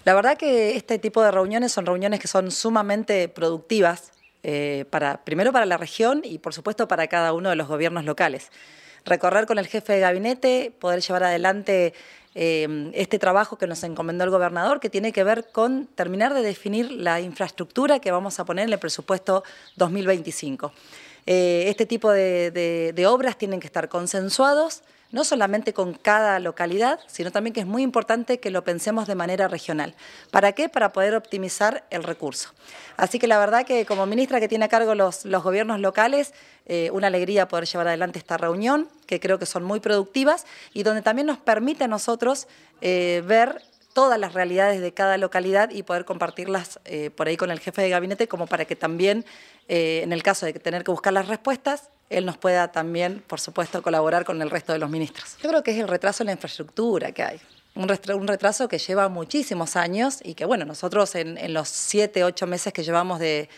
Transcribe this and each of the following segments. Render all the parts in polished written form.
La verdad que este tipo de reuniones son reuniones que son sumamente productivas, primero para la región y por supuesto para cada uno de los gobiernos locales. Recorrer con el jefe de gabinete, poder llevar adelante este trabajo que nos encomendó el gobernador, que tiene que ver con terminar de definir la infraestructura que vamos a poner en el presupuesto 2025. Este tipo de obras tienen que estar consensuados, no solamente con cada localidad, sino también que es muy importante que lo pensemos de manera regional. ¿Para qué? Para poder optimizar el recurso. Así que la verdad que como ministra que tiene a cargo los gobiernos locales, una alegría poder llevar adelante esta reunión, que creo que son muy productivas y donde también nos permite a nosotros ver todas las realidades de cada localidad y poder compartirlas por ahí con el jefe de gabinete, como para que también, en el caso de tener que buscar las respuestas, él nos pueda también, por supuesto, colaborar con el resto de los ministros. Yo creo que es el retraso en la infraestructura que hay. Un retraso que lleva muchísimos años y que, bueno, nosotros en los 7, 8 meses que llevamos de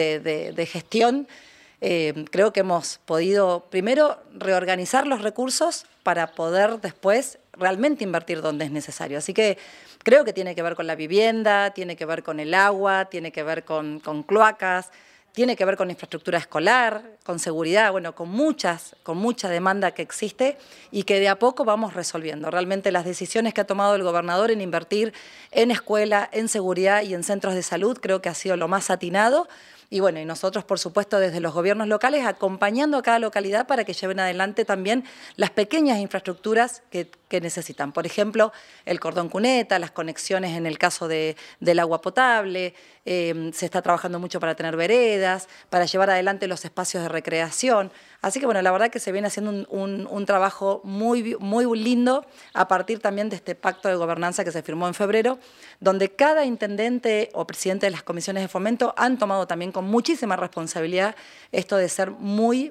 gestión, creo que hemos podido, primero, reorganizar los recursos para poder después realmente invertir donde es necesario. Así que creo que tiene que ver con la vivienda, tiene que ver con el agua, tiene que ver con cloacas, tiene que ver con infraestructura escolar, con seguridad, bueno, con mucha demanda que existe y que de a poco vamos resolviendo. Realmente las decisiones que ha tomado el gobernador en invertir en escuela, en seguridad y en centros de salud creo que ha sido lo más atinado. Y bueno, y nosotros, por supuesto, desde los gobiernos locales, acompañando a cada localidad para que lleven adelante también las pequeñas infraestructuras que necesitan. Por ejemplo, el cordón cuneta, las conexiones en el caso del agua potable, se está trabajando mucho para tener veredas, para llevar adelante los espacios de recreación. Así que bueno, la verdad que se viene haciendo un trabajo muy lindo a partir también de este pacto de gobernanza que se firmó en febrero, donde cada intendente o presidente de las comisiones de fomento han tomado también con muchísima responsabilidad esto de ser muy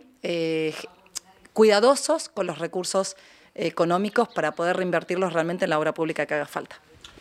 cuidadosos con los recursos económicos para poder reinvertirlos realmente en la obra pública que haga falta.